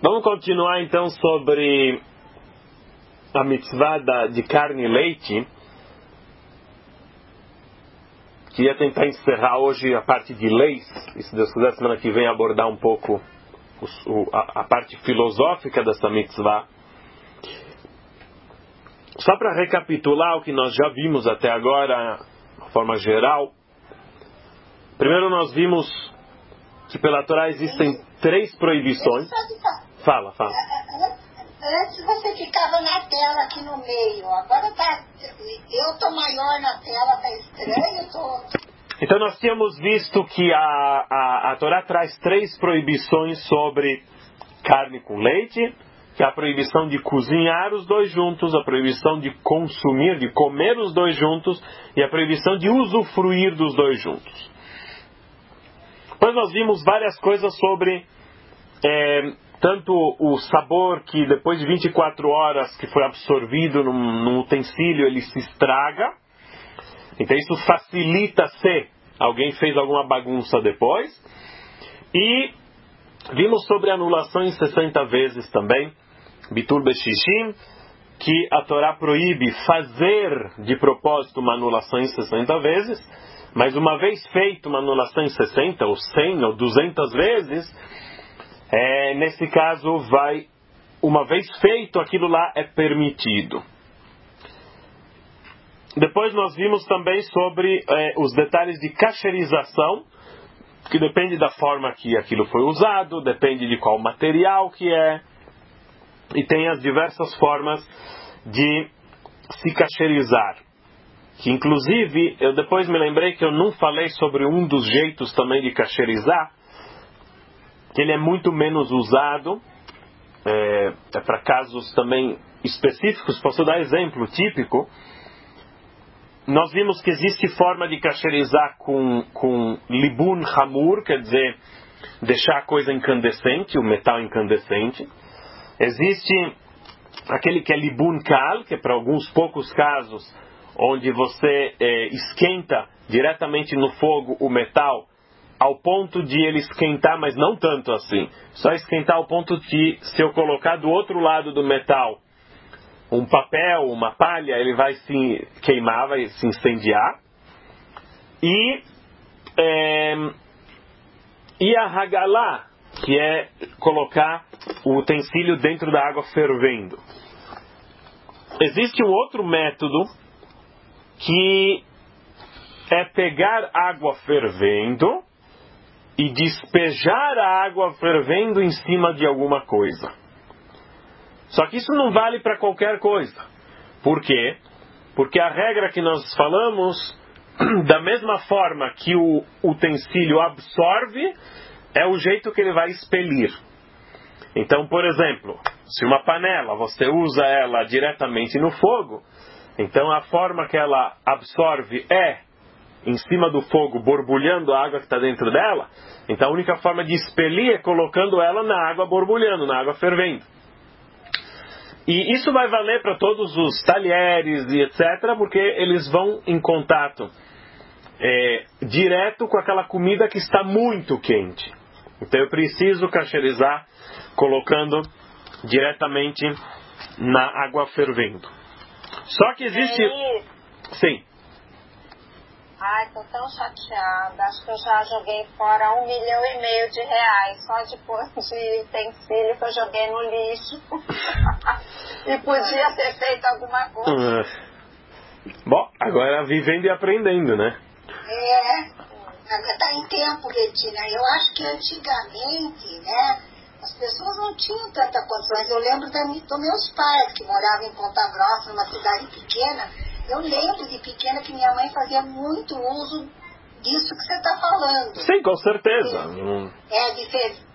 Vamos continuar então sobre a mitzvah de carne e leite. Queria tentar encerrar hoje a parte de leis, e se Deus quiser, semana que vem abordar um pouco a parte filosófica dessa mitzvah. Só para recapitular o que nós já vimos até agora, de uma forma geral. Primeiro nós vimos que pela Torá existem 3 proibições. Fala. Antes você ficava na tela aqui no meio, agora eu tô maior na tela, tá estranho, Então nós tínhamos visto que a Torá traz 3 proibições sobre carne com leite, que é a proibição de cozinhar os dois juntos, a proibição de consumir, de comer os dois juntos, e a proibição de usufruir dos dois juntos. Depois nós vimos várias coisas sobre tanto o sabor que depois de 24 horas que foi absorvido num utensílio, ele se estraga. Então isso facilita se alguém fez alguma bagunça depois. E vimos sobre anulação em 60 vezes também, Bitul Beshishim, que a Torá proíbe fazer de propósito uma anulação em 60 vezes, mas uma vez feita uma anulação em 60, ou 100, ou 200 vezes, nesse caso uma vez feito, aquilo lá é permitido. Depois nós vimos também sobre os detalhes de cacherização, que depende da forma que aquilo foi usado, depende de qual material que é, e tem as diversas formas de se cacherizar. Que inclusive, eu depois me lembrei que eu não falei sobre um dos jeitos também de cacherizar, que ele é muito menos usado, para casos também específicos. Posso dar exemplo típico. Nós vimos que existe forma de cacherizar com libun hamur, quer dizer, deixar a coisa incandescente, o metal incandescente. Existe aquele que é libun kal, que é para alguns poucos casos, onde você esquenta diretamente no fogo o metal, ao ponto de ele esquentar, mas não tanto assim. Só esquentar ao ponto de, se eu colocar do outro lado do metal um papel, uma palha, ele vai se queimar, vai se incendiar. E a hagalá, que é colocar o utensílio dentro da água fervendo. Existe um outro método que é pegar água fervendo e despejar a água fervendo em cima de alguma coisa. Só que isso não vale para qualquer coisa. Por quê? Porque a regra que nós falamos, da mesma forma que o utensílio absorve, é o jeito que ele vai expelir. Então, por exemplo, se uma panela, você usa ela diretamente no fogo, então a forma que ela absorve em cima do fogo, borbulhando a água que está dentro dela. Então a única forma de expelir é colocando ela na água borbulhando, na água fervendo. E isso vai valer para todos os talheres e etc., porque eles vão em contato direto com aquela comida que está muito quente. Então eu preciso cacherizar colocando diretamente na água fervendo. Só que existe... Sim. Ai, tô tão chateada. Acho que eu já joguei fora R$1,5 milhão só de utensílio que eu joguei no lixo. E podia ter feito alguma coisa. Bom, agora vivendo e aprendendo, né? Agora tá em tempo, Betina. Eu acho que antigamente, né, as pessoas não tinham tanta condições. Eu lembro dos meus pais, que moravam em Ponta Grossa, numa cidade pequena. Eu lembro de pequena que minha mãe fazia muito uso disso que você está falando. Sim, com certeza. De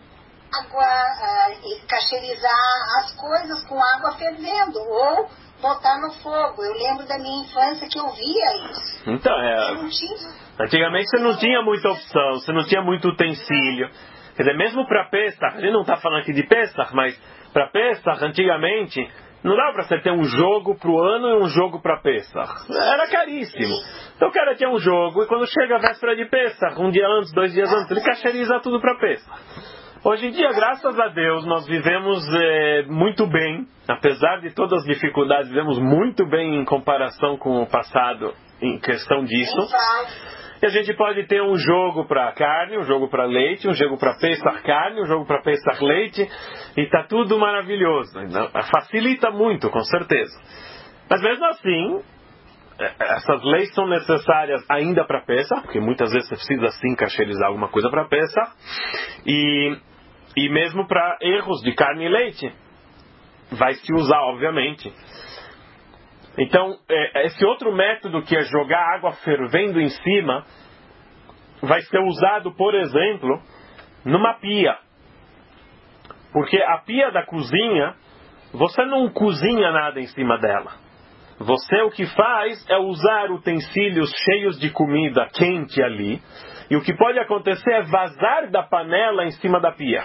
cacherizar as coisas com água fervendo ou botar no fogo. Eu lembro da minha infância que eu via isso. Então, antigamente você não tinha muita opção, você não tinha muito utensílio. Quer dizer, mesmo para Pesach, a gente não está falando aqui de Pesach, mas para Pesach, antigamente, não dava para você ter um jogo para o ano e um jogo para Pesach. Era caríssimo. Então o cara tinha um jogo e quando chega a véspera de Pesach, um dia antes, 2 dias antes, ele cacheriza tudo para Pesach. Hoje em dia, graças a Deus, nós vivemos muito bem, apesar de todas as dificuldades, vivemos muito bem em comparação com o passado em questão disso. E a gente pode ter um jogo para carne, um jogo para leite, um jogo para Pesach carne, um jogo para Pesach leite, e está tudo maravilhoso. Facilita muito, com certeza. Mas mesmo assim, essas leis são necessárias ainda para Pesach, porque muitas vezes você precisa sim kasherizar alguma coisa para Pesach, e mesmo para erros de carne e leite vai se usar, obviamente. Então, esse outro método, que é jogar água fervendo em cima, vai ser usado, por exemplo, numa pia. Porque a pia da cozinha, você não cozinha nada em cima dela. Você o que faz é usar utensílios cheios de comida quente ali, e o que pode acontecer é vazar da panela em cima da pia.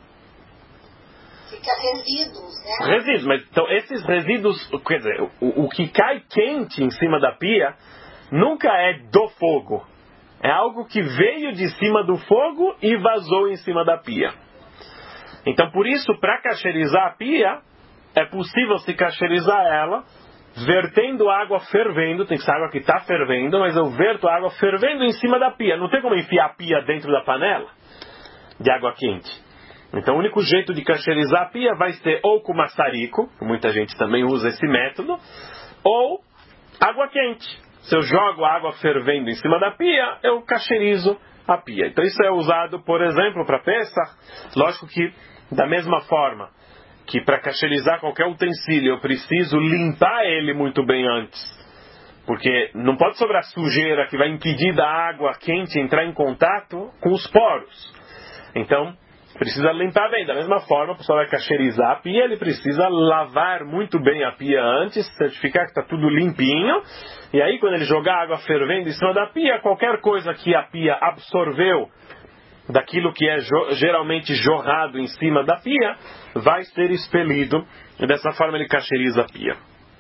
Fica resíduos, né? Resíduos, mas então esses resíduos, quer dizer, o que cai quente em cima da pia nunca é do fogo. É algo que veio de cima do fogo e vazou em cima da pia. Então, por isso, para kasherizar a pia, é possível se kasherizar ela vertendo água fervendo. Tem que ser água que está fervendo, mas eu verto a água fervendo em cima da pia. Não tem como enfiar a pia dentro da panela de água quente. Então, o único jeito de kasherizar a pia vai ser ou com maçarico, muita gente também usa esse método, ou água quente. Se eu jogo a água fervendo em cima da pia, eu kasherizo a pia. Então, isso é usado, por exemplo, para Pesach. Lógico que, da mesma forma que para kasherizar qualquer utensílio, eu preciso limpar ele muito bem antes. Porque não pode sobrar sujeira que vai impedir da água quente entrar em contato com os poros. Então, precisa limpar bem. Da mesma forma, a pessoa vai kasherizar a pia, ele precisa lavar muito bem a pia antes, certificar que está tudo limpinho. E aí, quando ele jogar água fervendo em cima da pia, qualquer coisa que a pia absorveu daquilo que é geralmente jorrado em cima da pia, vai ser expelido. E dessa forma ele kasheriza a pia.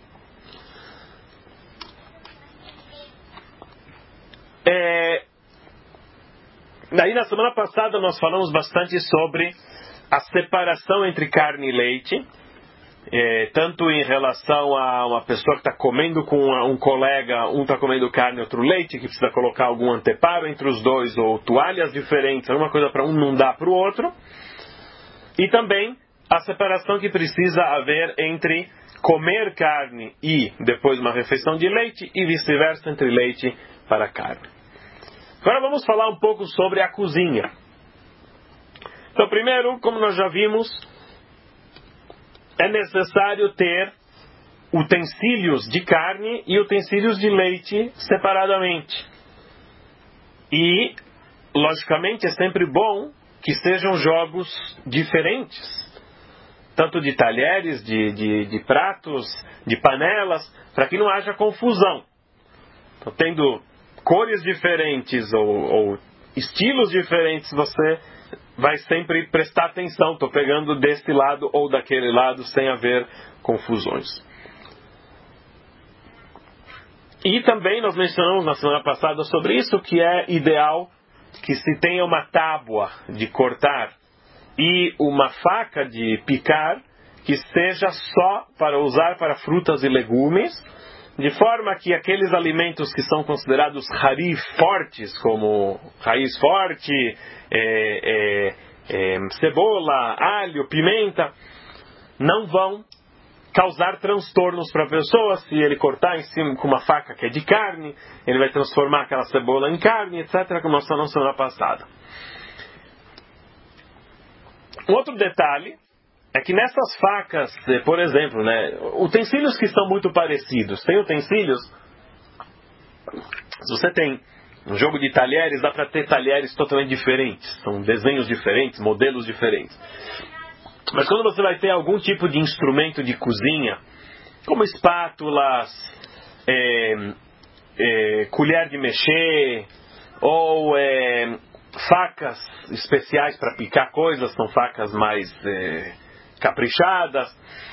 Daí na semana passada nós falamos bastante sobre a separação entre carne e leite, tanto em relação a uma pessoa que está comendo com um colega, um está comendo carne e outro leite, que precisa colocar algum anteparo entre os dois, ou toalhas diferentes, alguma coisa para um não dar para o outro, e também a separação que precisa haver entre comer carne e depois uma refeição de leite, e vice-versa entre leite para carne. Agora vamos falar um pouco sobre a cozinha. Então, primeiro, como nós já vimos, é necessário ter utensílios de carne e utensílios de leite separadamente. E, logicamente, é sempre bom que sejam jogos diferentes, tanto de talheres, de pratos, de panelas, para que não haja confusão. Então, tendo cores diferentes ou estilos diferentes, você vai sempre prestar atenção. Estou pegando desse lado ou daquele lado, sem haver confusões. E também nós mencionamos na semana passada sobre isso, que é ideal que se tenha uma tábua de cortar e uma faca de picar, que seja só para usar para frutas e legumes, de forma que aqueles alimentos que são considerados harif fortes, como raiz forte, cebola, alho, pimenta, não vão causar transtornos para a pessoa. Se ele cortar em cima com uma faca que é de carne, ele vai transformar aquela cebola em carne, etc., como nós falamos na semana passada. Um outro detalhe é que nessas facas, por exemplo, utensílios que são muito parecidos. Tem utensílios, se você tem um jogo de talheres, dá para ter talheres totalmente diferentes. São desenhos diferentes, modelos diferentes. Mas quando você vai ter algum tipo de instrumento de cozinha, como espátulas, colher de mexer, ou facas especiais para picar coisas, são facas mais caprichadas,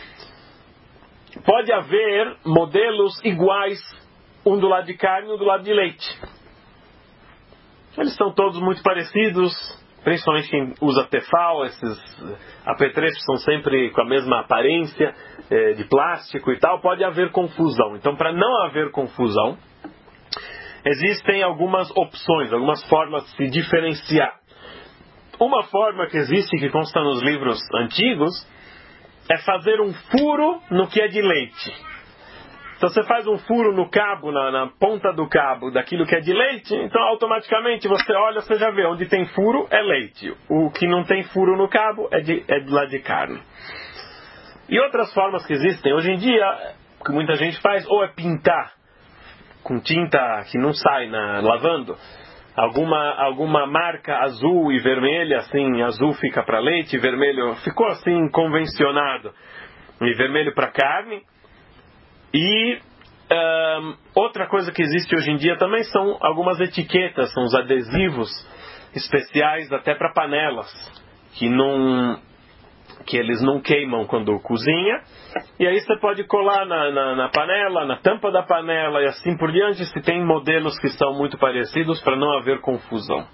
pode haver modelos iguais, um do lado de carne e um do lado de leite. Eles são todos muito parecidos, principalmente quem usa Tefal, esses apetrechos são sempre com a mesma aparência, de plástico e tal, pode haver confusão. Então, para não haver confusão, existem algumas opções, algumas formas de se diferenciar. Uma forma que existe, que consta nos livros antigos, é fazer um furo no que é de leite. Então você faz um furo no cabo, na ponta do cabo daquilo que é de leite, então automaticamente você olha, você já vê, onde tem furo é leite. O que não tem furo no cabo é do lado de carne. E outras formas que existem, hoje em dia, que muita gente faz, ou é pintar com tinta que não sai lavando, alguma marca azul e vermelha, assim, azul fica para leite, vermelho ficou assim convencionado, e vermelho para carne. E outra coisa que existe hoje em dia também são algumas etiquetas, são os adesivos especiais até para panelas, que eles não queimam quando cozinha, e aí você pode colar na panela, na tampa da panela e assim por diante, se tem modelos que são muito parecidos para não haver confusão.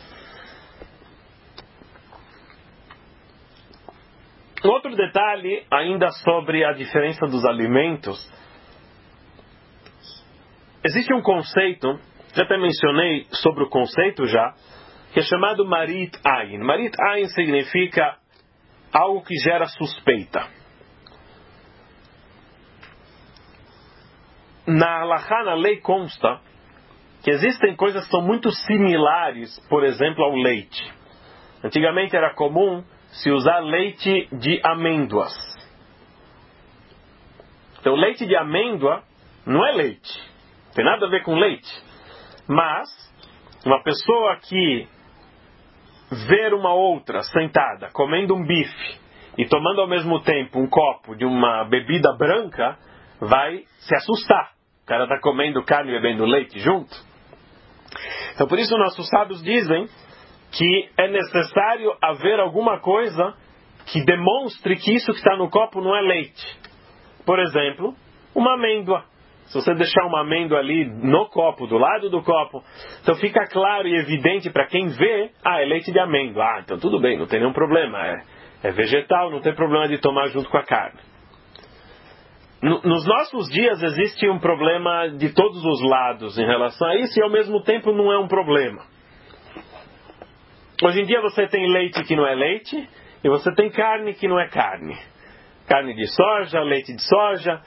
Outro detalhe ainda sobre a diferença dos alimentos. Existe um conceito, já até mencionei sobre o conceito já, que é chamado Marit Ayin. Marit Ayin significa algo que gera suspeita. Na halachá, na lei, consta que existem coisas que são muito similares, por exemplo, ao leite. Antigamente era comum se usar leite de amêndoas. Então, leite de amêndoa não é leite. Tem nada a ver com leite. Mas, uma pessoa que ver uma outra sentada, comendo um bife e tomando ao mesmo tempo um copo de uma bebida branca, vai se assustar. O cara está comendo carne e bebendo leite junto. Então, por isso, nossos sábios dizem que é necessário haver alguma coisa que demonstre que isso que está no copo não é leite. Por exemplo, uma amêndoa. Se você deixar uma amêndoa ali no copo, do lado do copo, então fica claro e evidente para quem vê, é leite de amêndoa. Então tudo bem, não tem nenhum problema. É vegetal, não tem problema de tomar junto com a carne. Nos nossos dias existe um problema de todos os lados em relação a isso e ao mesmo tempo não é um problema. Hoje em dia você tem leite que não é leite e você tem carne que não é carne. Carne de soja, leite de soja.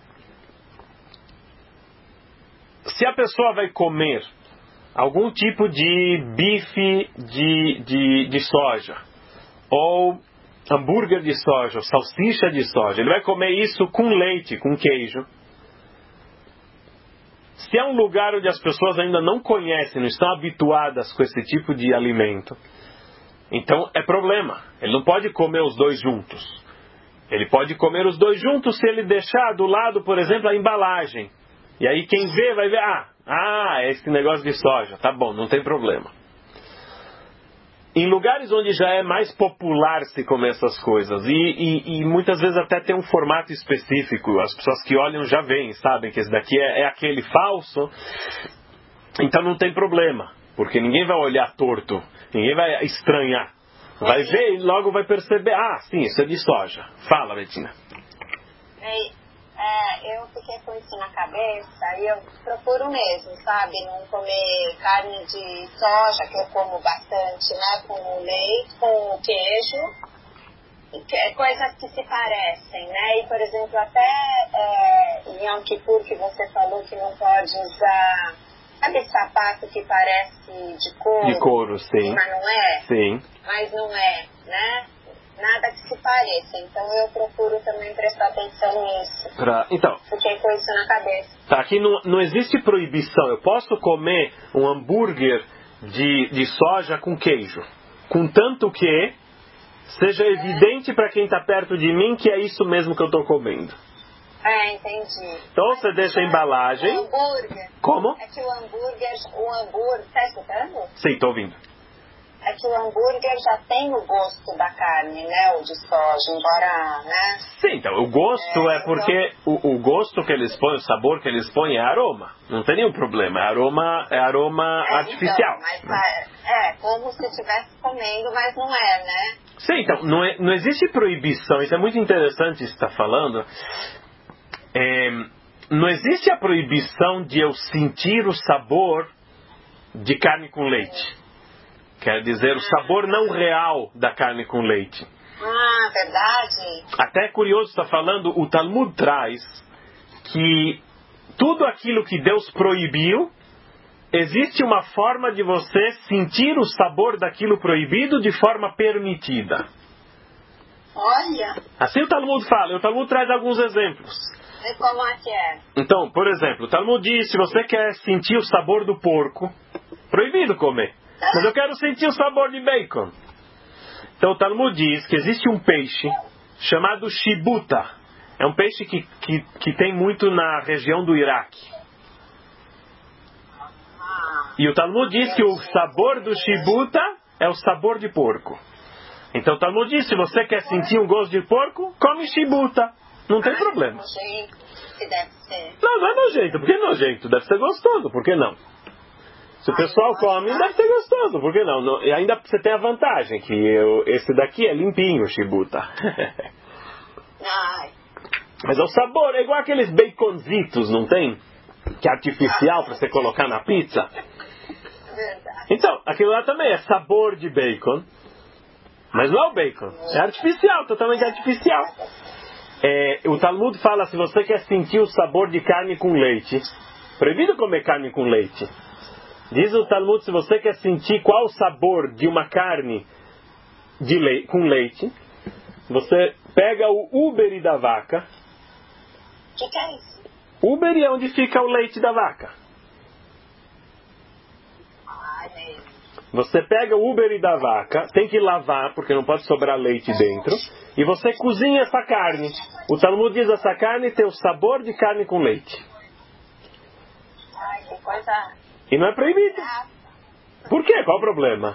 Se a pessoa vai comer algum tipo de bife de soja, ou hambúrguer de soja, ou salsicha de soja, ele vai comer isso com leite, com queijo. Se é um lugar onde as pessoas ainda não conhecem, não estão habituadas com esse tipo de alimento, então é problema. Ele não pode comer os dois juntos. Ele pode comer os dois juntos se ele deixar do lado, por exemplo, a embalagem. E aí quem vê vai ver, é esse negócio de soja, tá bom, não tem problema. Em lugares onde já é mais popular se comer essas coisas, e muitas vezes até tem um formato específico, as pessoas que olham já veem, sabem que esse daqui é aquele falso, então não tem problema, porque ninguém vai olhar torto, ninguém vai estranhar. Vai ver e logo vai perceber, sim, isso é de soja. Fala, Betina. Eu fiquei com isso na cabeça e eu procuro mesmo, sabe? Não comer carne de soja, que eu como bastante, né? Com leite, com queijo, coisas que se parecem, né? E, por exemplo, até em Yom Kippur, que você falou que não pode usar, sabe, sapato que parece de couro? De couro, sim. Mas não é? Sim. Mas não é, né? Nada que se pareça. Então eu procuro também prestar atenção nisso. Então, fiquei com isso na cabeça. Aqui não existe proibição. Eu posso comer um hambúrguer de soja com queijo, contanto que seja evidente para quem está perto de mim que é isso mesmo que eu estou comendo. Entendi. Então você deixa a embalagem. O hambúrguer. Como? É que o hambúrguer, tá escutando? Sim, estou ouvindo. É é que o hambúrguer já tem o gosto da carne, né? O de soja, embora, né? Sim, então, o gosto é porque o gosto que eles põem, o sabor que eles põem é aroma. Não tem nenhum problema, é aroma artificial. Então, mas como se estivesse comendo, mas não é, né? Sim, então, não existe proibição, isso é muito interessante isso que está falando. Não existe a proibição de eu sentir o sabor de carne com leite. Quer dizer, o sabor não real da carne com leite. Ah, verdade. Até é curioso estar falando, o Talmud traz que tudo aquilo que Deus proibiu, existe uma forma de você sentir o sabor daquilo proibido de forma permitida. Olha. Assim o Talmud fala, o Talmud traz alguns exemplos. E como é que é? Então, por exemplo, o Talmud diz, se você quer sentir o sabor do porco, proibido comer. Mas eu quero sentir o sabor de bacon. Então o Talmud diz que existe um peixe chamado shibuta. É um peixe que tem muito na região do Iraque. E o Talmud diz que o sabor do shibuta é o sabor de porco. Então o Talmud diz, se você quer sentir um gosto de porco, come shibuta. Não tem problema. Nojento que deve ser. Não é nojento. Por que nojento? Deve ser gostoso. Por que não? Se o pessoal come, deve ser gostoso. Por que não? E ainda você tem a vantagem que esse daqui é limpinho, o shibuta. Mas o sabor é igual aqueles baconzitos, não tem? Que é artificial para você colocar na pizza. Verdade. Então, aquilo lá também é sabor de bacon. Mas não é o bacon. É artificial, totalmente artificial. O Talmud fala, se você quer sentir o sabor de carne com leite, proibido comer carne com leite. Diz o Talmud, se você quer sentir qual o sabor de uma carne com leite, você pega o úbere da vaca. O que é isso? Úbere é onde fica o leite da vaca. Você pega o úbere da vaca, tem que lavar, porque não pode sobrar leite dentro, e você cozinha essa carne. O Talmud diz, essa carne tem o sabor de carne com leite. Ai, que coisa... E não é proibido. Por quê? Qual o problema?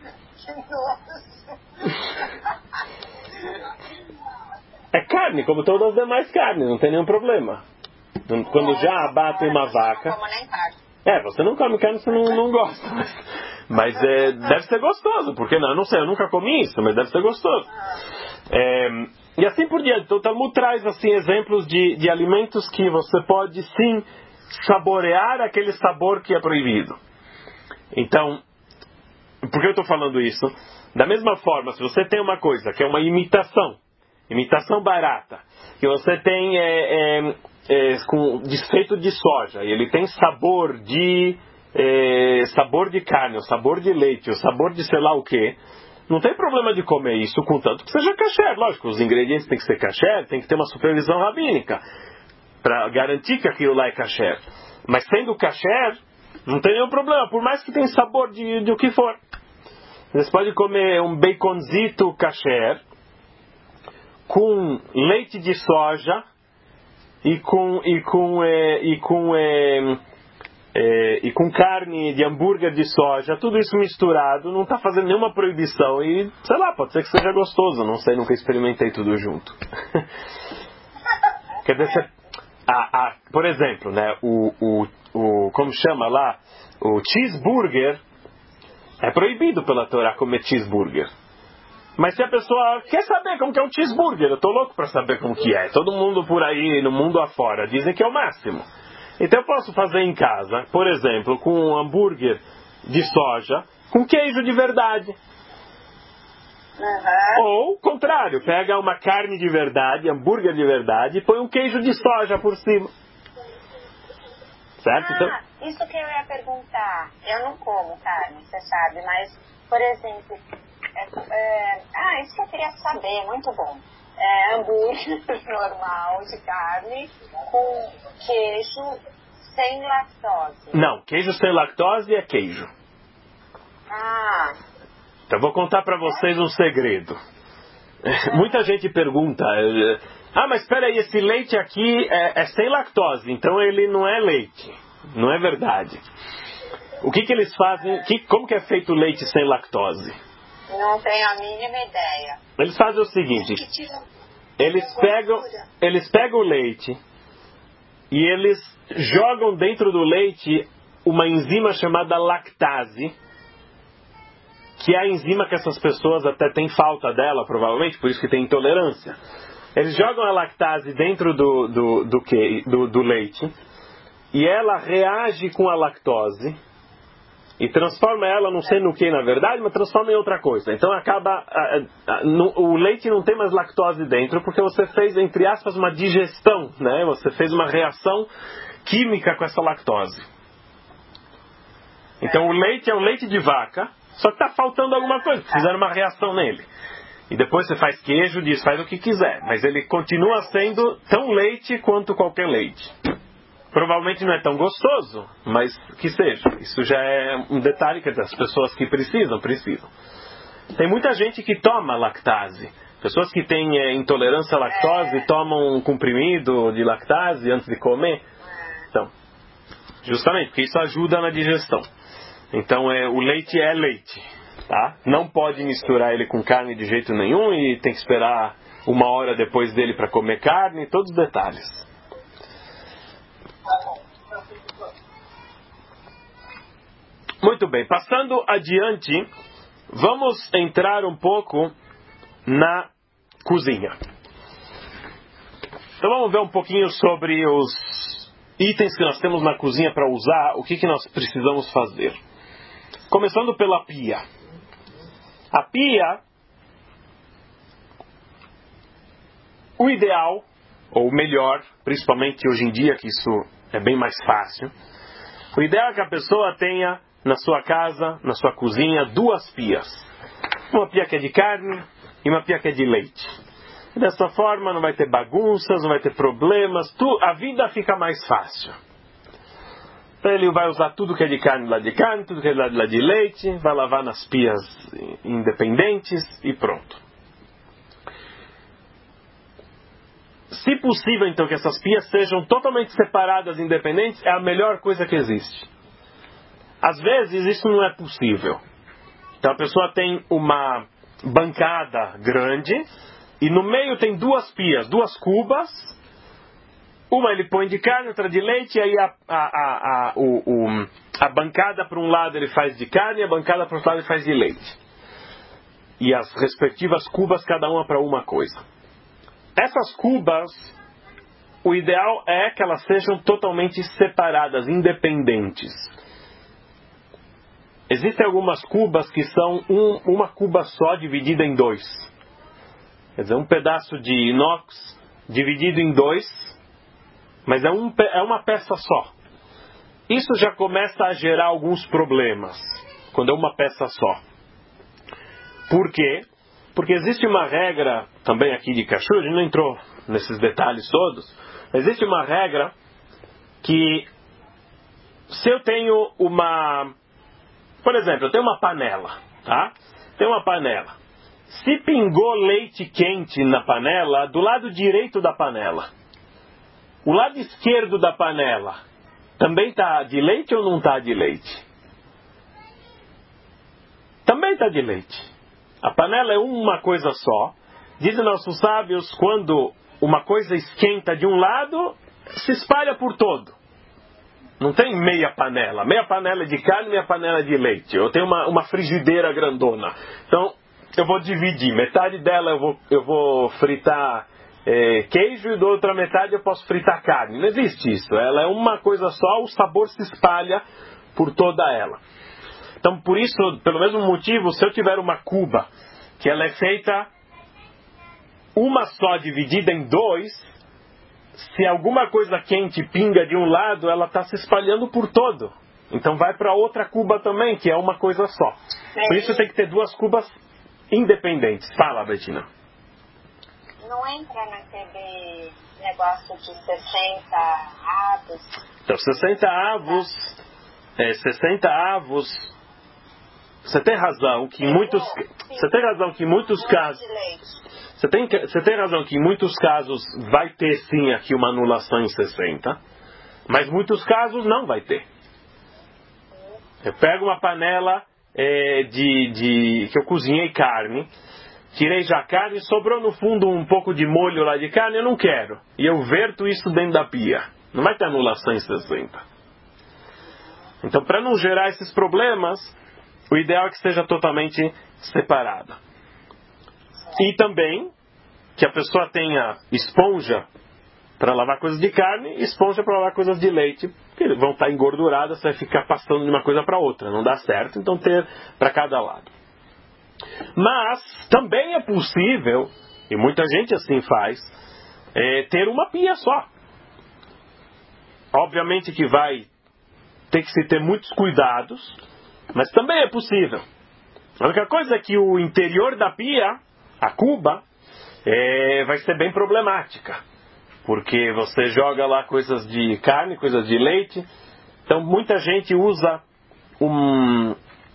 É carne, como todas as demais carnes, não tem nenhum problema. Quando já abatem uma vaca... você não come carne, você não gosta. Mas deve ser gostoso, porque não? Eu não sei, eu nunca comi isso, mas deve ser gostoso. E assim por diante. Então o Talmud traz assim, exemplos de alimentos que você pode sim saborear aquele sabor que é proibido. Então, por que eu estou falando isso? Da mesma forma, se você tem uma coisa que é uma imitação barata, que você tem feito de soja, e ele tem sabor de carne, o sabor de leite, o sabor de sei lá o que, não tem problema de comer isso, contanto que seja kasher. Lógico, os ingredientes têm que ser kasher, tem que ter uma supervisão rabínica para garantir que aquilo lá é kasher. Mas sendo kasher, não tem nenhum problema, por mais que tenha sabor de o que for. Você pode comer um baconzito kasher com leite de soja e com carne de hambúrguer de soja, tudo isso misturado, não está fazendo nenhuma proibição e, sei lá, pode ser que seja gostoso, não sei, nunca experimentei tudo junto. Quer dizer, por exemplo, né, como chama lá, o cheeseburger, é proibido pela Torá comer cheeseburger. Mas se a pessoa quer saber como que é um cheeseburger, eu estou louco para saber como que é. Todo mundo por aí, no mundo afora, dizem que é o máximo. Então eu posso fazer em casa, por exemplo, com um hambúrguer de soja, com queijo de verdade. Ou, contrário, pega uma carne de verdade, hambúrguer de verdade, e põe um queijo de soja por cima. Certo? Então... isso que eu ia perguntar. Eu não como carne, você sabe, mas, por exemplo, isso que eu queria saber, muito bom. Hambúrguer normal de carne com queijo sem lactose. Não, queijo sem lactose é queijo. Então eu vou contar para vocês um segredo. Muita gente pergunta, mas espera aí, esse leite aqui é sem lactose, então ele não é leite. Não é verdade. O que eles fazem? Como que é feito o leite sem lactose? Não tenho a mínima ideia. Eles fazem o seguinte: eles pegam o leite e eles jogam dentro do leite uma enzima chamada lactase, que é a enzima que essas pessoas até têm falta dela, provavelmente, por isso que tem intolerância. Eles jogam a lactase dentro do leite e ela reage com a lactose e transforma ela, não sei no que na verdade, mas transforma em outra coisa. Então o leite não tem mais lactose dentro porque você fez, entre aspas, uma digestão, né? Você fez uma reação química com essa lactose. Então o leite é um leite de vaca, só que está faltando alguma coisa, fizeram uma reação nele. E depois você faz queijo, faz o que quiser, mas ele continua sendo tão leite quanto qualquer leite. Provavelmente não é tão gostoso, mas que seja. Isso já é um detalhe que as pessoas que precisam. Tem muita gente que toma lactase. Pessoas que têm intolerância à lactose tomam um comprimido de lactase antes de comer. Então, justamente, porque isso ajuda na digestão. Então, o leite é leite. Tá? Não pode misturar ele com carne de jeito nenhum e tem que esperar 1 hora depois dele para comer carne. Todos os detalhes. Muito bem, passando adiante, vamos entrar um pouco na cozinha. Então vamos ver um pouquinho sobre os itens que nós temos na cozinha para usar, o que nós precisamos fazer. Começando pela pia. A pia, o ideal, ou melhor, principalmente hoje em dia que isso é bem mais fácil, o ideal é que a pessoa tenha na sua casa, na sua cozinha, 2 pias. Uma pia que é de carne e uma pia que é de leite. E dessa forma não vai ter bagunças, não vai ter problemas, a vida fica mais fácil. Então ele vai usar tudo que é de carne lá de carne, tudo que é lá de leite, vai lavar nas pias independentes e pronto. Se possível, então, que essas pias sejam totalmente separadas e independentes, é a melhor coisa que existe. Às vezes isso não é possível. Então a pessoa tem uma bancada grande e no meio tem 2 pias, 2 cubas. Uma ele põe de carne, outra de leite, e aí a bancada para um lado ele faz de carne e a bancada para o outro lado ele faz de leite. E as respectivas cubas, cada uma para uma coisa. Essas cubas, o ideal é que elas sejam totalmente separadas, independentes. Existem algumas cubas que são uma cuba só dividida em 2. Quer dizer, um pedaço de inox dividido em 2, mas é uma peça só. Isso já começa a gerar alguns problemas, quando é uma peça só. Por quê? Porque existe uma regra, também aqui de Kashrut, a gente não entrou nesses detalhes todos, existe uma regra que se eu tenho por exemplo, eu tenho uma panela, tá? Tem uma panela. Se pingou leite quente na panela, do lado direito da panela, o lado esquerdo da panela, também está de leite ou não está de leite? Também está de leite. A panela é uma coisa só. Dizem nossos sábios, quando uma coisa esquenta de um lado, se espalha por todo. Não tem meia panela. Meia panela de carne, meia panela de leite. Eu tenho uma frigideira grandona. Então, eu vou dividir. Metade dela eu vou fritar queijo e da outra metade eu posso fritar carne. Não existe isso. Ela é uma coisa só, o sabor se espalha por toda ela. Então, por isso, pelo mesmo motivo, se eu tiver uma cuba que ela é feita uma só dividida em 2, se alguma coisa quente pinga de um lado, ela está se espalhando por todo. Então vai para outra cuba também, que é uma coisa só. Por isso tem que ter 2 cubas independentes. Fala, Betina. Não entra naquele negócio de 60 avos? Então, 60 avos... Você tem razão que em muitos casos... Você tem razão que em muitos casos vai ter sim aqui uma anulação em 60, mas em muitos casos não vai ter. Eu pego uma panela que eu cozinhei carne, tirei já a carne, sobrou no fundo um pouco de molho lá de carne, eu não quero. E eu verto isso dentro da pia. Não vai ter anulação em 60. Então, para não gerar esses problemas, o ideal é que seja totalmente separada. E também que a pessoa tenha esponja para lavar coisas de carne e esponja para lavar coisas de leite, que vão estar engorduradas, você vai ficar passando de uma coisa para outra. Não dá certo, então ter para cada lado. Mas também é possível, e muita gente assim faz, ter uma pia só. Obviamente que vai ter que se ter muitos cuidados, mas também é possível. A única coisa é que o interior da pia, a cuba, vai ser bem problemática. Porque você joga lá coisas de carne, coisas de leite. Então muita gente usa um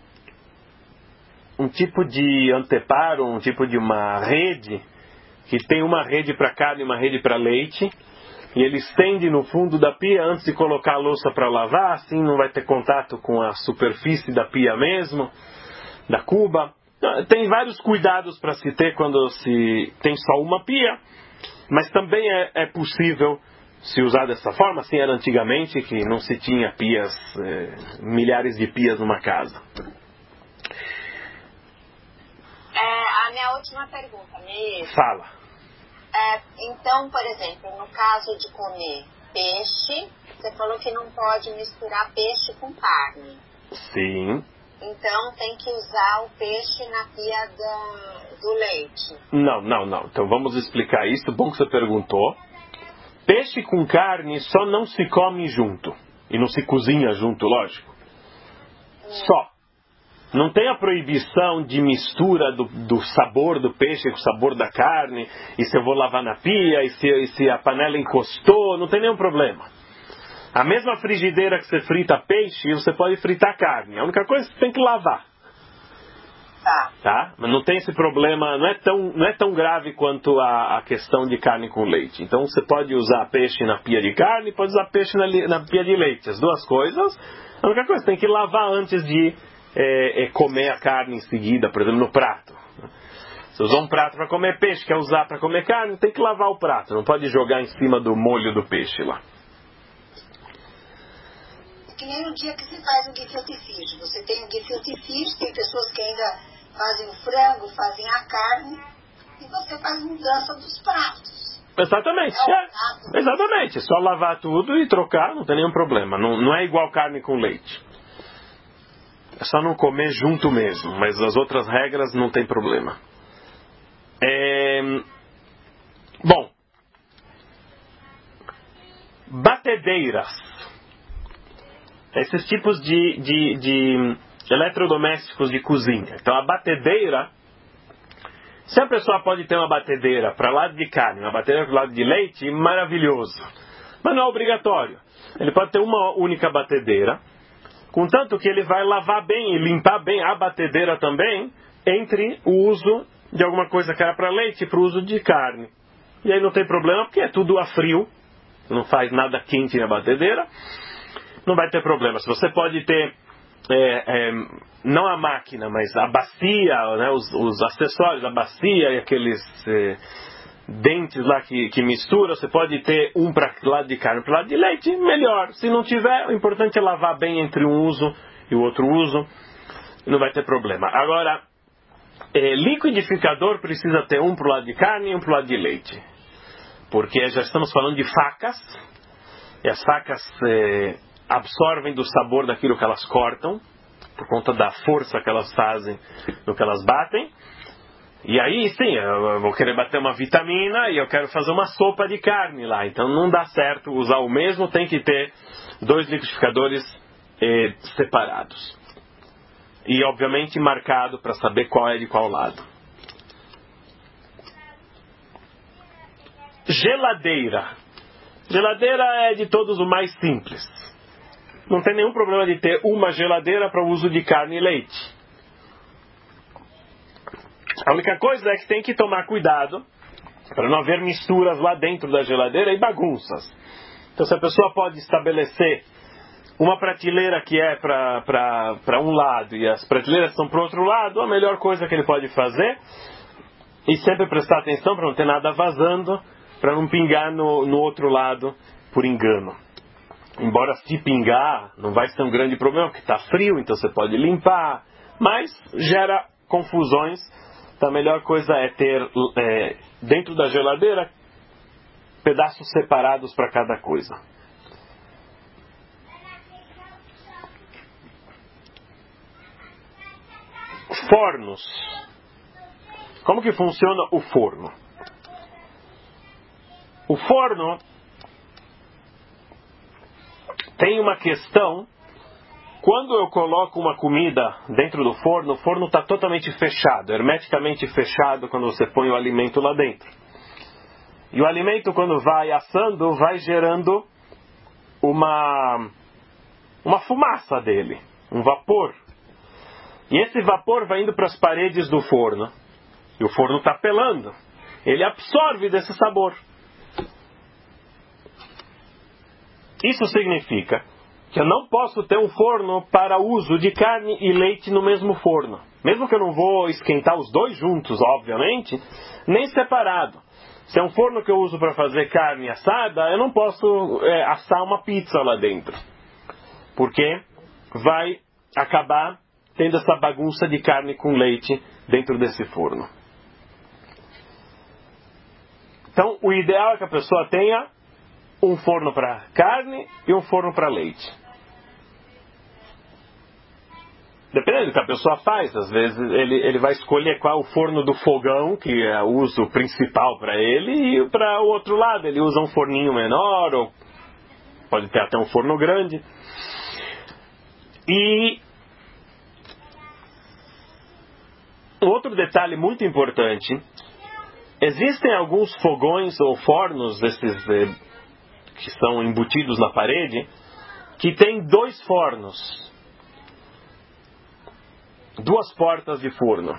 tipo de anteparo, um tipo de uma rede, que tem uma rede para carne e uma rede para leite, e ele estende no fundo da pia antes de colocar a louça para lavar, assim não vai ter contato com a superfície da pia mesmo, da cuba. Tem vários cuidados para se ter quando se tem só uma pia, mas também é possível se usar dessa forma, assim era antigamente, que não se tinha pias, milhares de pias numa casa. A minha última pergunta, mesmo. Fala. Então, por exemplo, no caso de comer peixe, você falou que não pode misturar peixe com carne. Sim. Então tem que usar o peixe na pia do leite. Não. Então vamos explicar isso. Bom que você perguntou. Peixe com carne só não se come junto. E não se cozinha junto, lógico. Só. Não tem a proibição de mistura do sabor do peixe com o sabor da carne. E se eu vou lavar na pia, e se a panela encostou, não tem nenhum problema. A mesma frigideira que você frita peixe, você pode fritar carne. A única coisa é que você tem que lavar. Tá? Mas não tem esse problema, não é tão grave quanto a questão de carne com leite. Então você pode usar peixe na pia de carne, pode usar peixe na pia de leite. As duas coisas. A única coisa, você tem que lavar antes de comer a carne em seguida, por exemplo, no prato. Você usou um prato para comer peixe, quer usar para comer carne, tem que lavar o prato. Não pode jogar em cima do molho do peixe lá. Que nem no dia que se faz o gefilte fish. Você tem o gefilte fish, tem pessoas que ainda fazem o frango, fazem a carne, e você faz mudança dos pratos. Exatamente. Exatamente. É só lavar tudo e trocar, não tem nenhum problema. Não é igual carne com leite. É só não comer junto mesmo, mas as outras regras não tem problema. Bom. Batedeiras. Esses tipos de eletrodomésticos de cozinha. Então a batedeira, se a pessoa pode ter uma batedeira para lado de carne, uma batedeira para lado de leite, maravilhoso. Mas não é obrigatório. Ele pode ter uma única batedeira, contanto que ele vai lavar bem e limpar bem a batedeira também, entre o uso de alguma coisa que era para leite e para o uso de carne. E aí não tem problema, porque é tudo a frio, não faz nada quente na batedeira. Não vai ter problema. Se você pode ter, não a máquina, mas a bacia, né, os acessórios, a bacia e aqueles dentes lá que mistura, você pode ter um para lado de carne e para lado de leite, melhor. Se não tiver, o importante é lavar bem entre um uso e o outro uso, não vai ter problema. Agora, liquidificador precisa ter um para o lado de carne e um para o lado de leite. Porque já estamos falando de facas, e as facas absorvem do sabor daquilo que elas cortam, por conta da força que elas fazem no que elas batem. E aí sim, eu vou querer bater uma vitamina e eu quero fazer uma sopa de carne lá. Então não dá certo usar o mesmo, tem que ter 2 liquidificadores separados. E obviamente marcado para saber qual é de qual lado. Geladeira. Geladeira é de todos o mais simples. Não tem nenhum problema de ter uma geladeira para o uso de carne e leite. A única coisa é que tem que tomar cuidado para não haver misturas lá dentro da geladeira e bagunças. Então se a pessoa pode estabelecer uma prateleira que é para um lado e as prateleiras estão para o outro lado, a melhor coisa que ele pode fazer, e sempre prestar atenção para não ter nada vazando, para não pingar no outro lado por engano. Embora se pingar, não vai ser um grande problema, porque está frio, então você pode limpar, mas gera confusões. Então a melhor coisa é ter dentro da geladeira pedaços separados para cada coisa. Fornos. Como que funciona o forno? O forno tem uma questão. Quando eu coloco uma comida dentro do forno, o forno está totalmente fechado, hermeticamente fechado quando você põe o alimento lá dentro. E o alimento, quando vai assando, vai gerando uma fumaça dele, um vapor. E esse vapor vai indo para as paredes do forno. E o forno está pelando. Ele absorve desse sabor. Isso significa que eu não posso ter um forno para uso de carne e leite no mesmo forno. Mesmo que eu não vou esquentar os dois juntos, obviamente, nem separado. Se é um forno que eu uso para fazer carne assada, eu não posso assar uma pizza lá dentro. Porque vai acabar tendo essa bagunça de carne com leite dentro desse forno. Então, o ideal é que a pessoa tenha um forno para carne e um forno para leite. Dependendo do que a pessoa faz, às vezes ele vai escolher qual é o forno do fogão, que é o uso principal para ele, e para o outro lado ele usa um forninho menor, ou pode ter até um forno grande. E outro detalhe muito importante, existem alguns fogões ou fornos desses que são embutidos na parede, que tem dois fornos, duas portas de forno.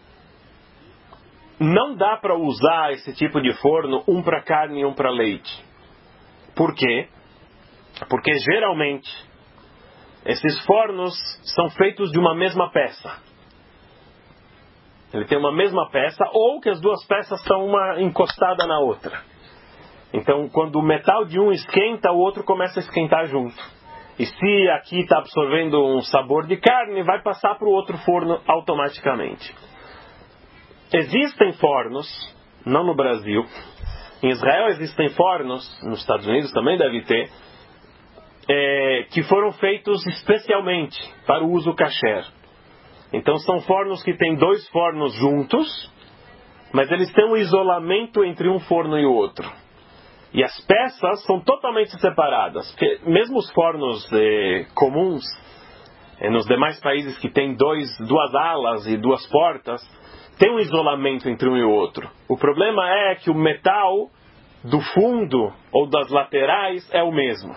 Não dá para usar esse tipo de forno, um para carne e um para leite. Por quê? Porque geralmente esses fornos são feitos de uma mesma peça. Ele tem uma mesma peça, ou que as duas peças estão uma encostada na outra. Então, quando o metal de um esquenta, o outro começa a esquentar junto. E se aqui está absorvendo um sabor de carne, vai passar para o outro forno automaticamente. Existem fornos, não no Brasil, em Israel existem fornos, nos Estados Unidos também deve ter, que foram feitos especialmente para o uso kasher. Então são fornos que têm dois fornos juntos, mas eles têm um isolamento entre um forno e o outro. E as peças são totalmente separadas. Porque mesmo os fornos comuns, nos demais países que têm duas alas e duas portas, tem um isolamento entre um e o outro. O problema é que o metal do fundo ou das laterais é o mesmo.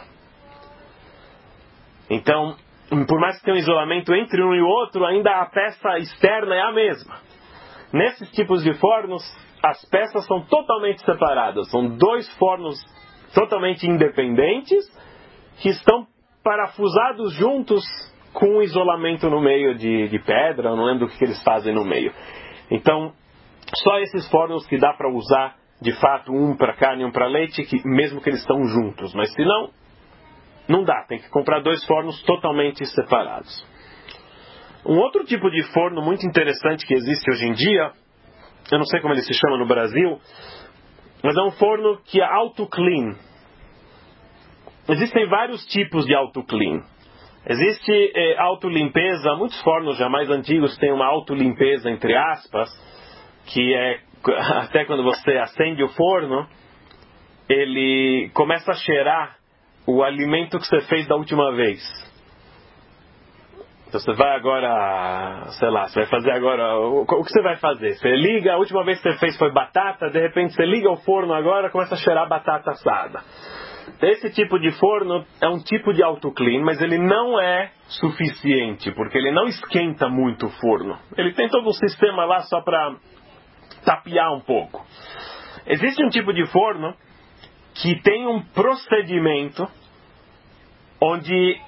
Então, por mais que tenha um isolamento entre um e o outro, ainda a peça externa é a mesma. Nesses tipos de fornos, as peças são totalmente separadas. São dois fornos totalmente independentes que estão parafusados juntos com um isolamento no meio de pedra. Eu não lembro o que eles fazem no meio. Então, só esses fornos que dá para usar, de fato, um para carne e um para leite, mesmo que eles estão juntos. Mas se não, não dá. Tem que comprar dois fornos totalmente separados. Um outro tipo de forno muito interessante que existe hoje em dia, eu não sei como ele se chama no Brasil, mas é um forno que é auto-clean. Existem vários tipos de auto-clean. Existe auto-limpeza, muitos fornos já mais antigos têm uma auto-limpeza, entre aspas, que é até quando você acende o forno, ele começa a cheirar o alimento que você fez da última vez. Então você vai agora, sei lá, você vai fazer agora, o que você vai fazer? Você liga, a última vez que você fez foi batata, de repente você liga o forno agora, começa a cheirar batata assada. Esse tipo de forno é um tipo de autoclean, mas ele não é suficiente, porque ele não esquenta muito o forno. Ele tem todo um sistema lá só para tapear um pouco. Existe um tipo de forno que tem um procedimento onde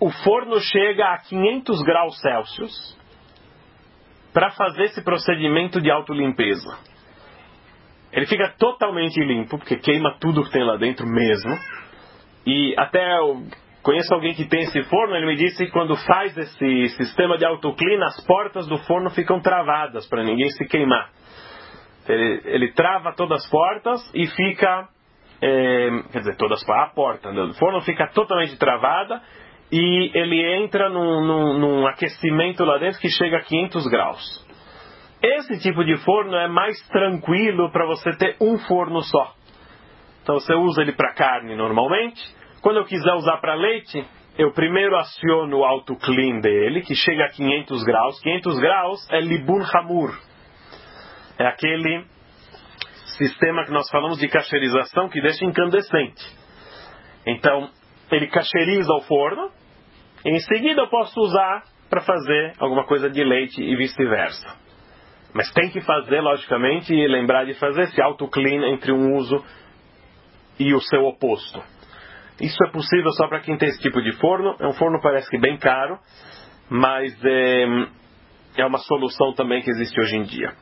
o forno chega a 500 graus Celsius para fazer esse procedimento de autolimpeza. Ele fica totalmente limpo, porque queima tudo que tem lá dentro mesmo. E até eu conheço alguém que tem esse forno, ele me disse que quando faz esse sistema de autoclean, as portas do forno ficam travadas para ninguém se queimar. Ele trava todas as portas e fica... quer dizer, a porta do forno fica totalmente travada e ele entra num aquecimento lá dentro que chega a 500 graus. Esse tipo de forno é mais tranquilo para você ter um forno só. Então você usa ele para carne normalmente. Quando eu quiser usar para leite, eu primeiro aciono o autoclean dele, que chega a 500 graus. 500 graus é libun hamur. É aquele sistema que nós falamos de cacherização que deixa incandescente. Então, ele cacheriza o forno. E em seguida eu posso usar para fazer alguma coisa de leite e vice-versa. Mas tem que fazer, logicamente, e lembrar de fazer esse autoclean entre um uso e o seu oposto. Isso é possível só para quem tem esse tipo de forno. É um forno parece que bem caro, mas é uma solução também que existe hoje em dia.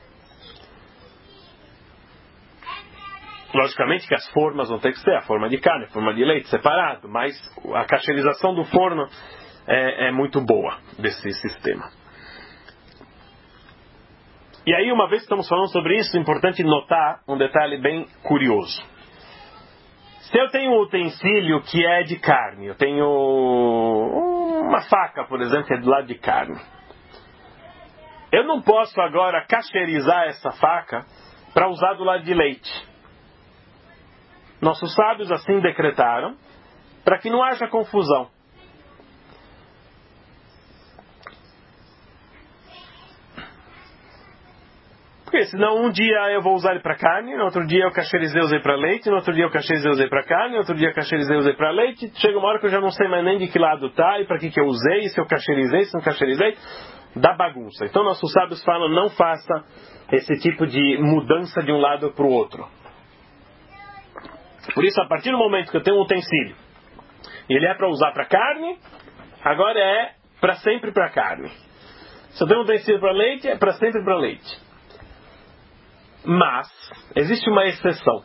Logicamente que as formas vão ter que ser a forma de carne, a forma de leite, separado, mas a cacherização do forno é muito boa desse sistema. E aí, uma vez que estamos falando sobre isso, é importante notar um detalhe bem curioso. Se eu tenho um utensílio que é de carne, eu tenho uma faca, por exemplo, que é do lado de carne. Eu não posso agora cacherizar essa faca para usar do lado de leite. Nossos sábios assim decretaram, para que não haja confusão. Porque senão um dia eu vou usar ele para carne, no outro dia eu cacherizei e usei para leite, no outro dia eu cacherizei e usei para carne, no outro dia eu cacherizei e usei para leite. Chega uma hora que eu já não sei mais nem de que lado tá e para que eu usei, se eu cacherizei, se não cacherizei, dá bagunça. Então nossos sábios falam, não faça esse tipo de mudança de um lado para o outro. Por isso, a partir do momento que eu tenho um utensílio e ele é para usar para carne, agora é para sempre para carne. Se eu tenho um utensílio para leite, é para sempre para leite. Mas, existe uma exceção.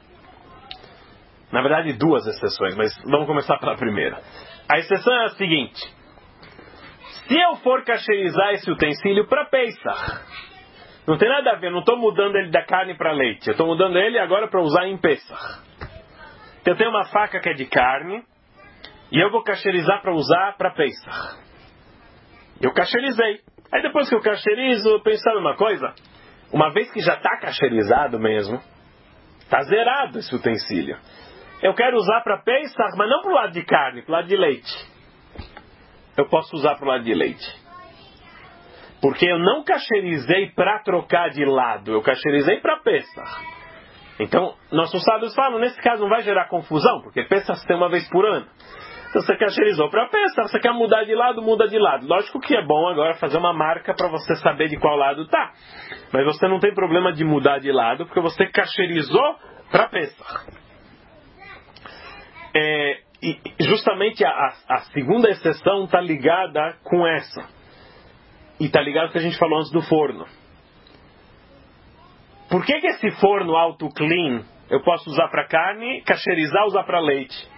Na verdade, duas exceções, mas vamos começar pela primeira. A exceção é a seguinte. Se eu for cacherizar esse utensílio para Pesach, não tem nada a ver, não estou mudando ele da carne para leite. Eu estou mudando ele agora para usar em Pesach. Então, eu tenho uma faca que é de carne e eu vou cacherizar para usar para Pesach. Eu cacherizei. Aí depois que eu cacherizo, eu penso, sabe uma coisa? Uma vez que já está cacherizado mesmo, está zerado esse utensílio. Eu quero usar para Pesach, mas não para o lado de carne, para o lado de leite. Eu posso usar para o lado de leite. Porque eu não cacherizei para trocar de lado, eu cacherizei para Pesach. Então, nossos sábios falam, nesse caso não vai gerar confusão, porque Pesach tem uma vez por ano. Então você cacherizou para Pesach, você quer mudar de lado, muda de lado. Lógico que é bom agora fazer uma marca para você saber de qual lado está. Mas você não tem problema de mudar de lado, porque você cacherizou para Pesach. E justamente a segunda exceção está ligada com essa. E está ligado com o que a gente falou antes do forno. Por que esse forno autoclean eu posso usar para carne, cacherizar, usar para leite?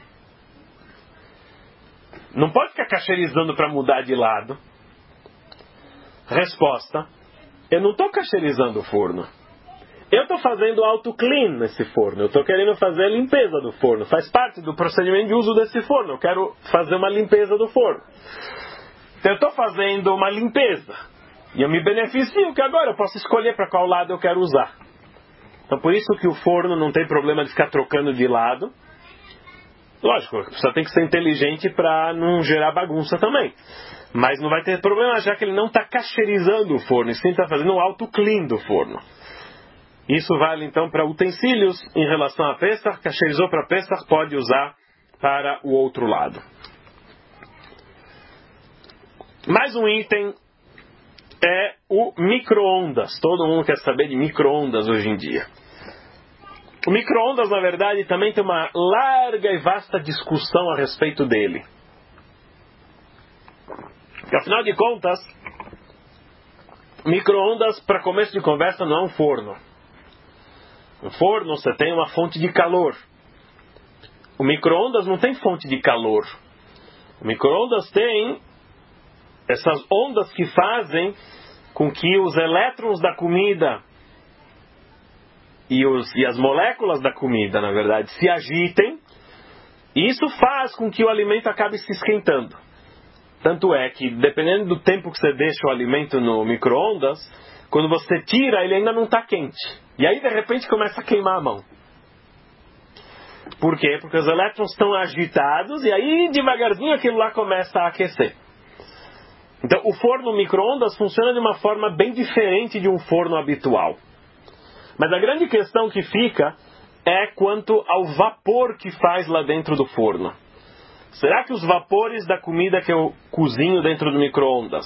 Não pode ficar cacherizando para mudar de lado. Resposta. Eu não estou cacherizando o forno. Eu estou fazendo autoclean nesse forno. Eu estou querendo fazer a limpeza do forno. Faz parte do procedimento de uso desse forno. Eu quero fazer uma limpeza do forno. Então eu estou fazendo uma limpeza. E eu me beneficio que agora eu posso escolher para qual lado eu quero usar. Então por isso que o forno não tem problema de ficar trocando de lado. Lógico, você tem que ser inteligente para não gerar bagunça também. Mas não vai ter problema já que ele não está cacherizando o forno, e sim está fazendo um autoclean do forno. Isso vale então para utensílios em relação a Pesach. Cacherizou para Pesach, pode usar para o outro lado. Mais um item é o micro-ondas. Todo mundo quer saber de micro-ondas hoje em dia. O micro-ondas, na verdade, também tem uma larga e vasta discussão a respeito dele. Porque, afinal de contas, micro-ondas, para começo de conversa, não é um forno. Um forno, você tem uma fonte de calor. O micro-ondas não tem fonte de calor. O micro-ondas tem essas ondas que fazem com que os elétrons da comida e as moléculas da comida, na verdade, se agitem. E isso faz com que o alimento acabe se esquentando. Tanto é que, dependendo do tempo que você deixa o alimento no micro-ondas, quando você tira, ele ainda não está quente. E aí, de repente, começa a queimar a mão. Por quê? Porque os elétrons estão agitados e aí, devagarzinho, aquilo lá começa a aquecer. Então, o forno micro-ondas funciona de uma forma bem diferente de um forno habitual. Mas a grande questão que fica é quanto ao vapor que faz lá dentro do forno. Será que os vapores da comida que eu cozinho dentro do micro-ondas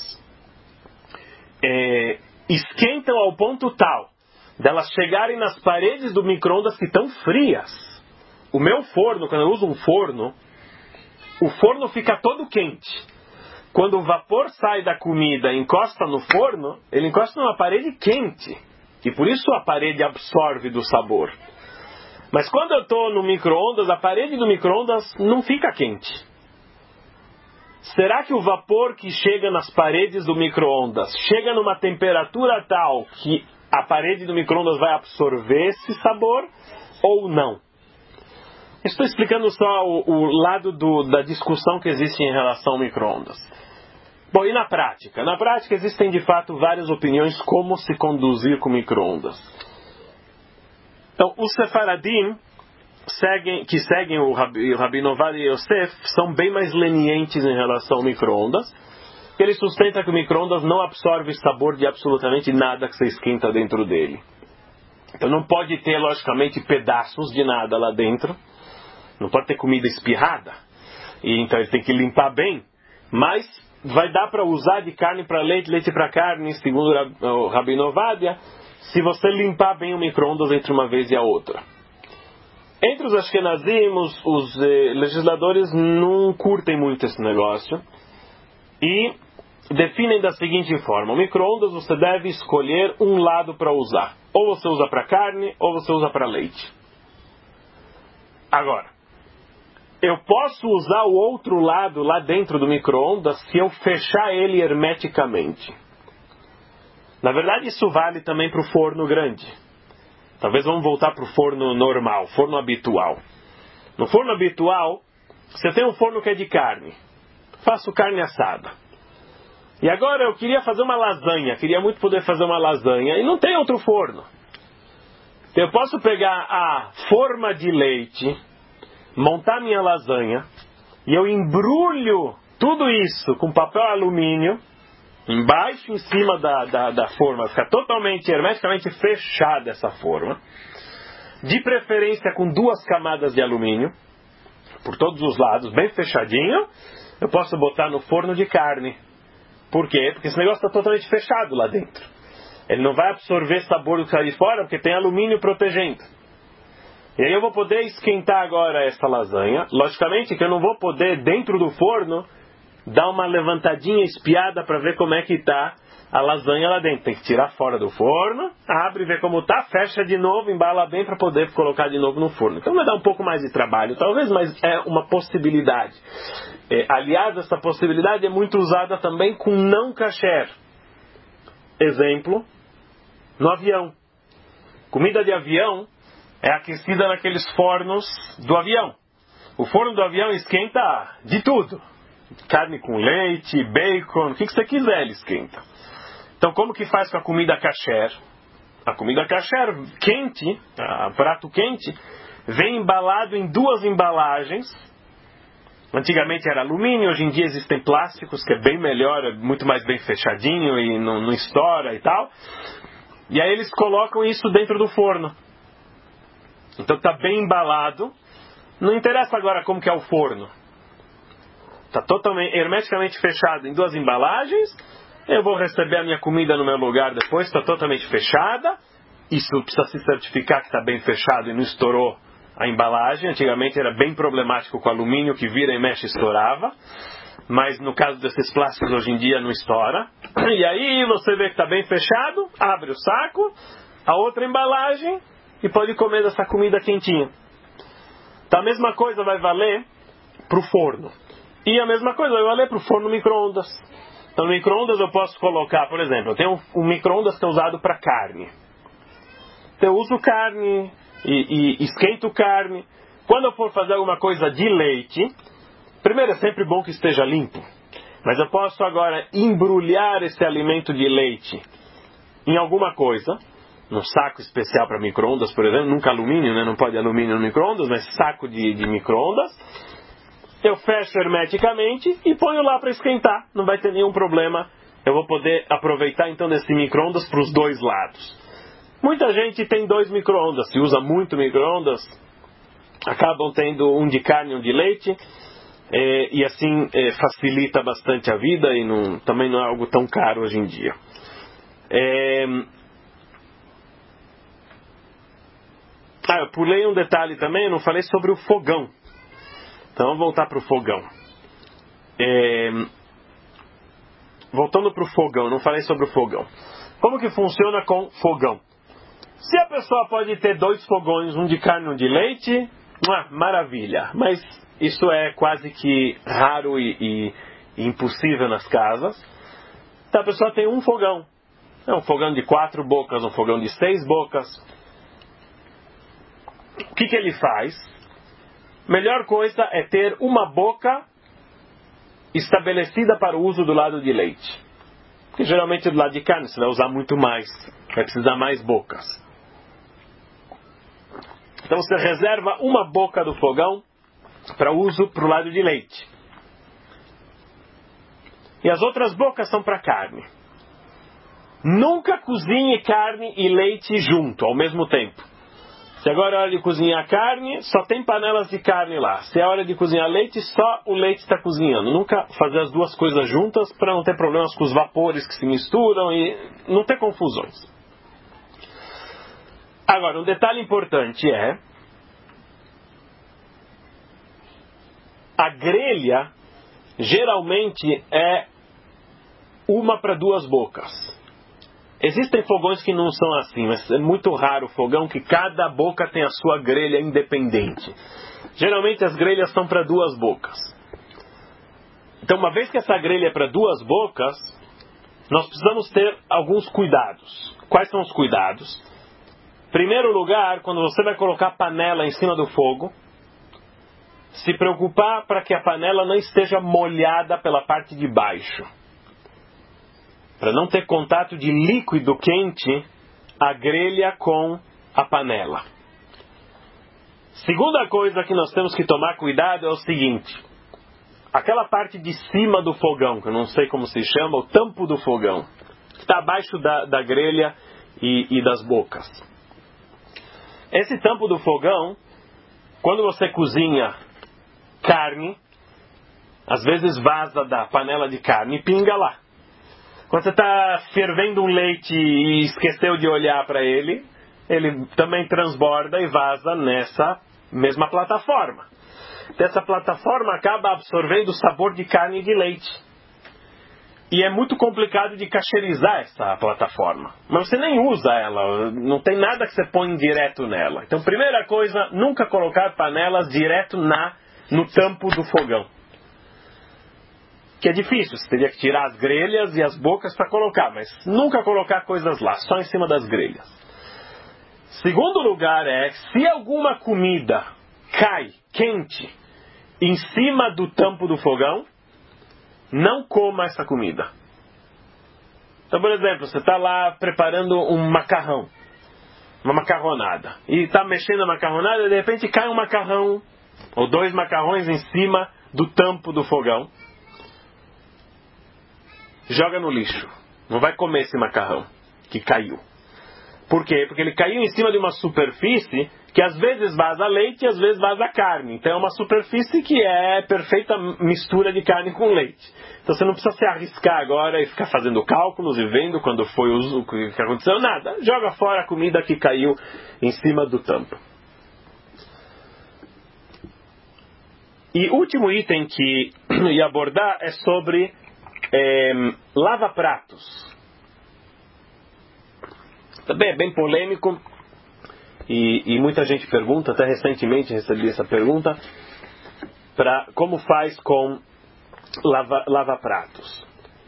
esquentam ao ponto tal delas chegarem nas paredes do micro-ondas que estão frias? O meu forno, quando eu uso um forno, o forno fica todo quente. Quando o vapor sai da comida e encosta no forno, ele encosta numa parede quente. E por isso a parede absorve do sabor. Mas quando eu estou no micro-ondas, a parede do micro-ondas não fica quente. Será que o vapor que chega nas paredes do micro-ondas chega numa temperatura tal que a parede do micro-ondas vai absorver esse sabor ou não? Estou explicando só o lado da discussão que existe em relação ao micro-ondas. Bom, e na prática? Na prática existem de fato várias opiniões como se conduzir com micro-ondas. Então, os sefaradim que seguem o Rabi Ovadia Yosef são bem mais lenientes em relação ao micro-ondas. Ele sustenta que o micro-ondas não absorve sabor de absolutamente nada que você esquenta dentro dele. Então não pode ter, logicamente, pedaços de nada lá dentro. Não pode ter comida espirrada. E então ele tem que limpar bem. Mas vai dar para usar de carne para leite, leite para carne, segundo o Rabi Ovadia, se você limpar bem o micro-ondas entre uma vez e a outra. Entre os Ashkenazim, os legisladores não curtem muito esse negócio e definem da seguinte forma: o micro-ondas você deve escolher um lado para usar. Ou você usa para carne, ou você usa para leite. Agora, eu posso usar o outro lado lá dentro do micro-ondas se eu fechar ele hermeticamente. Na verdade, isso vale também para o forno grande. Talvez vamos voltar para o forno normal, forno habitual. No forno habitual, você tem um forno que é de carne. Faço carne assada. E agora eu queria fazer uma lasanha, queria muito poder fazer uma lasanha, e não tem outro forno. Então eu posso pegar a forma de leite, montar minha lasanha, e eu embrulho tudo isso com papel alumínio, embaixo e em cima da forma, fica totalmente, hermeticamente fechada essa forma, de preferência com 2 camadas de alumínio, por todos os lados, bem fechadinho. Eu posso botar no forno de carne. Por quê? Porque esse negócio está totalmente fechado lá dentro. Ele não vai absorver sabor do que sai de fora, porque tem alumínio protegendo. E aí eu vou poder esquentar agora essa lasanha. Logicamente que eu não vou poder, dentro do forno, dar uma levantadinha espiada para ver como é que está a lasanha lá dentro. Tem que tirar fora do forno, abre e vê como está, fecha de novo, embala bem para poder colocar de novo no forno. Então vai dar um pouco mais de trabalho, talvez, mas é uma possibilidade. Aliás, essa possibilidade é muito usada também com não kasher. Exemplo, no avião. Comida de avião é aquecida naqueles fornos do avião. O forno do avião esquenta de tudo. Carne com leite, bacon, o que você quiser ele esquenta. Então como que faz com a comida kasher? A comida kasher quente, prato quente, vem embalado em 2 embalagens. Antigamente era alumínio, hoje em dia existem plásticos, que é bem melhor, é muito mais bem fechadinho e não estoura e tal. E aí eles colocam isso dentro do forno. Então está bem embalado. Não interessa agora como que é o forno. Está totalmente, hermeticamente fechado em 2 embalagens. Eu vou receber a minha comida no meu lugar depois, está totalmente fechada. Isso precisa se certificar que está bem fechado e não estourou a embalagem. Antigamente era bem problemático com alumínio, que vira e mexe e estourava. mas no caso desses plásticos hoje em dia não estoura. E aí você vê que está bem fechado, abre o saco, a outra embalagem e pode comer dessa comida quentinha. Então a mesma coisa vai valer para o forno. E a mesma coisa vai valer para o forno micro-ondas. Então no micro-ondas eu posso colocar, por exemplo, eu tenho um micro-ondas que é usado para carne. Então eu uso carne e esquento carne. Quando eu for fazer alguma coisa de leite, primeiro é sempre bom que esteja limpo. Mas eu posso agora embrulhar esse alimento de leite em alguma coisa, num saco especial para micro-ondas, por exemplo, nunca alumínio, né? Não pode alumínio no micro-ondas, mas saco de micro-ondas. Eu fecho hermeticamente e ponho lá para esquentar. Não vai ter nenhum problema. Eu vou poder aproveitar então desse micro-ondas para os dois lados. Muita gente tem 2 micro-ondas. Se usa muito micro-ondas, acabam tendo um de carne e um de leite. E assim facilita bastante a vida e também não é algo tão caro hoje em dia. Eu pulei um detalhe também, eu não falei sobre o fogão. Então vamos voltar para o fogão. Voltando para o fogão, não falei sobre o fogão. Como que funciona com fogão? Se a pessoa pode ter 2 fogões, um de carne e um de leite, maravilha. Mas isso é quase que raro e impossível nas casas. Então a pessoa tem um fogão. É um fogão de 4 bocas, um fogão de 6 bocas. O que ele faz? Melhor coisa é ter uma boca estabelecida para o uso do lado de leite. Porque geralmente do lado de carne você vai usar muito mais. Vai precisar mais bocas. Então você reserva uma boca do fogão para uso para o lado de leite. E as outras bocas são para carne. Nunca cozinhe carne e leite junto, ao mesmo tempo. Se agora é hora de cozinhar carne, só tem panelas de carne lá. Se é hora de cozinhar leite, só o leite está cozinhando. Nunca fazer as duas coisas juntas para não ter problemas com os vapores que se misturam e não ter confusões. Agora, um detalhe importante é a grelha geralmente é uma para 2 bocas. Existem fogões que não são assim, mas é muito raro o fogão que cada boca tem a sua grelha independente. Geralmente as grelhas são para 2 bocas. Então, uma vez que essa grelha é para 2 bocas, nós precisamos ter alguns cuidados. Quais são os cuidados? Primeiro lugar, quando você vai colocar a panela em cima do fogo, se preocupar para que a panela não esteja molhada pela parte de baixo. Para não ter contato de líquido quente, a grelha com a panela. Segunda coisa que nós temos que tomar cuidado é o seguinte. Aquela parte de cima do fogão, que eu não sei como se chama, o tampo do fogão, que está abaixo da grelha e das bocas. Esse tampo do fogão, quando você cozinha carne, às vezes vaza da panela de carne e pinga lá. Quando você está fervendo um leite e esqueceu de olhar para ele, ele também transborda e vaza nessa mesma plataforma. Essa plataforma acaba absorvendo o sabor de carne e de leite. E é muito complicado de cacherizar essa plataforma. Mas você nem usa ela, não tem nada que você põe direto nela. Então, primeira coisa, nunca colocar panelas direto no tampo do fogão. Que é difícil, você teria que tirar as grelhas e as bocas para colocar, mas nunca colocar coisas lá, só em cima das grelhas. Segundo lugar se alguma comida cai quente em cima do tampo do fogão, não coma essa comida. Então, por exemplo, você está lá preparando um macarrão, uma macarronada, e está mexendo na macarronada e de repente cai um macarrão, ou 2 macarrões em cima do tampo do fogão. Joga no lixo. Não vai comer esse macarrão que caiu. Por quê? Porque ele caiu em cima de uma superfície que às vezes vaza leite e às vezes vaza carne. Então é uma superfície que é perfeita mistura de carne com leite. Então você não precisa se arriscar agora e ficar fazendo cálculos e vendo quando foi o que aconteceu. Nada. Joga fora a comida que caiu em cima do tampo. E o último item que ia abordar é sobre lava-pratos. Também é bem polêmico e muita gente pergunta, até recentemente recebi essa pergunta, como faz com lava-pratos.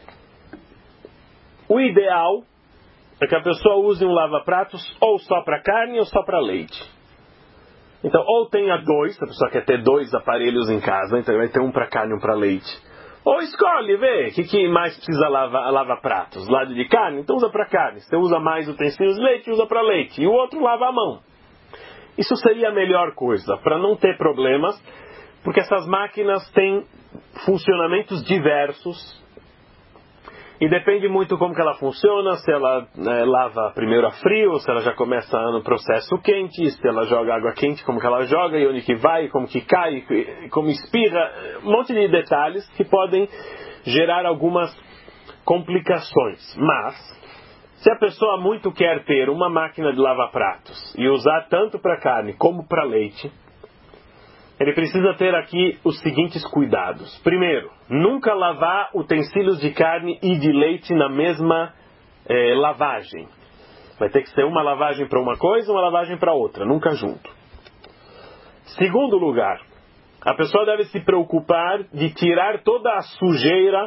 O ideal é que a pessoa use um lava-pratos ou só para carne ou só para leite. Então, ou tenha dois, se a pessoa quer ter dois aparelhos em casa, então vai ter um para carne e um para leite. Ou escolhe, vê, o que mais precisa lava-pratos? Lado de carne? Então usa para carne. Se você usa mais utensílios de leite, usa para leite. E o outro lava a mão. Isso seria a melhor coisa, para não ter problemas, porque essas máquinas têm funcionamentos diversos. E depende muito como que ela funciona, se ela lava primeiro a frio, se ela já começa no processo quente, se ela joga água quente, como que ela joga, e onde que vai, como que cai, como espirra, um monte de detalhes que podem gerar algumas complicações. Mas, se a pessoa muito quer ter uma máquina de lava-pratos e usar tanto para carne como para leite, ele precisa ter aqui os seguintes cuidados. Primeiro, nunca lavar utensílios de carne e de leite na mesma lavagem. Vai ter que ser uma lavagem para uma coisa e uma lavagem para outra, nunca junto. Segundo lugar, a pessoa deve se preocupar de tirar toda a sujeira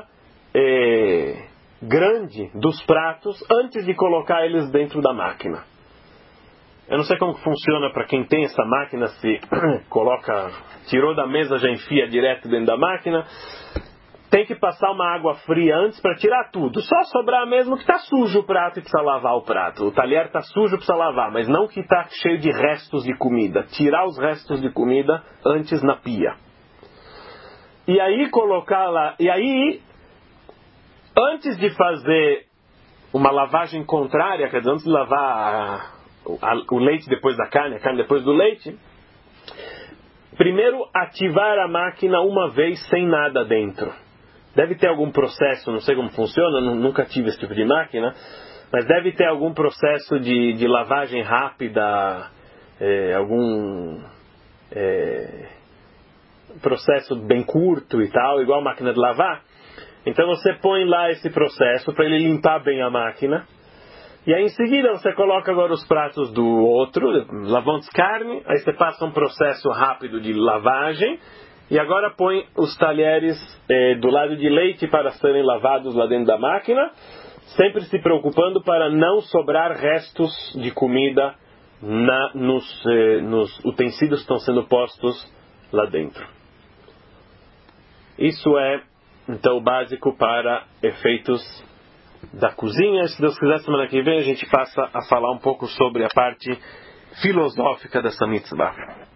grande dos pratos antes de colocar eles dentro da máquina. Eu não sei como funciona para quem tem essa máquina, se tirou da mesa, já enfia direto dentro da máquina. Tem que passar uma água fria antes para tirar tudo. Só sobrar mesmo que está sujo o prato e precisa lavar o prato. O talher está sujo, precisa lavar, mas não que está cheio de restos de comida. Tirar os restos de comida antes na pia. E aí colocar lá... E aí, antes de fazer uma lavagem contrária, quer dizer, antes de lavar o leite depois da carne, a carne depois do leite, primeiro ativar a máquina uma vez sem nada dentro. Deve ter algum processo, não sei como funciona, nunca tive esse tipo de máquina, mas deve ter algum processo de lavagem rápida, algum processo bem curto e tal, igual a máquina de lavar. Então você põe lá esse processo para ele limpar bem a máquina. E aí em seguida você coloca agora os pratos do outro, lavando carne, aí você passa um processo rápido de lavagem, e agora põe os talheres do lado de leite para serem lavados lá dentro da máquina, sempre se preocupando para não sobrar restos de comida nos utensílios que estão sendo postos lá dentro. Isso é, então, o básico para efeitos da cozinha. Se Deus quiser, semana que vem a gente passa a falar um pouco sobre a parte filosófica dessa mitzvah.